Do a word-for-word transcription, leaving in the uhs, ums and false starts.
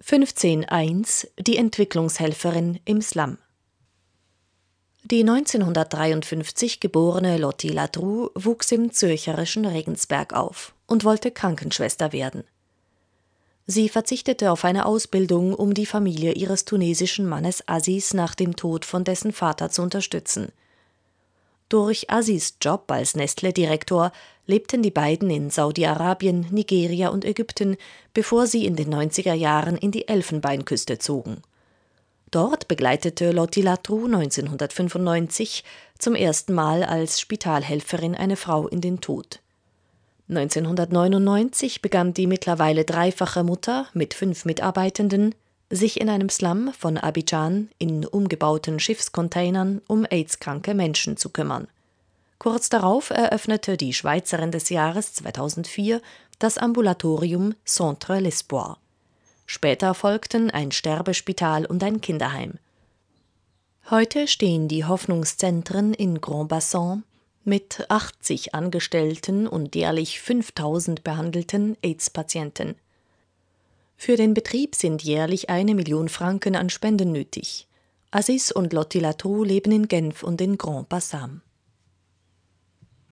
fünfzehn eins Die Entwicklungshelferin im Slum. Die neunzehnhundertdreiundfünfzig geborene Lotti Ladru wuchs im zürcherischen Regensberg auf und wollte Krankenschwester werden. Sie verzichtete auf eine Ausbildung, um die Familie ihres tunesischen Mannes Aziz nach dem Tod von dessen Vater zu unterstützen. Durch Aziz' Job als Nestlé-Direktor lebten die beiden in Saudi-Arabien, Nigeria und Ägypten, bevor sie in den neunziger Jahren in die Elfenbeinküste zogen. Dort begleitete Lotti Ladru neunzehnhundertfünfundneunzig zum ersten Mal als Spitalhelferin eine Frau in den Tod. neunzehnhundertneunundneunzig begann die mittlerweile dreifache Mutter mit fünf Mitarbeitenden, sich in einem Slum von Abidjan in umgebauten Schiffscontainern um AIDS-kranke Menschen zu kümmern. Kurz darauf eröffnete die Schweizerin des Jahres zweitausendvier das Ambulatorium Centre l'Espoir. Später folgten ein Sterbespital und ein Kinderheim. Heute stehen die Hoffnungszentren in Grand-Bassam mit achtzig Angestellten und jährlich fünftausend behandelten AIDS-Patienten. Für den Betrieb sind jährlich eine Million Franken an Spenden nötig. Aziz und Lotti Ladru leben in Genf und in Grand-Bassam.